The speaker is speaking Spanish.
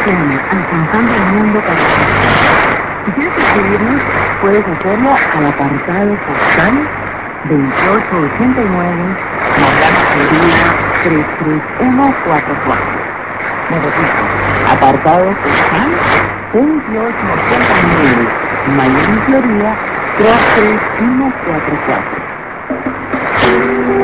FM, alcanzando el mundo para ti. Si quieres escribirnos, puedes hacerlo al apartado postal 2889, Mariana Florida 33144. Me repito, apartado postal 2889, Miami, Florida 33144.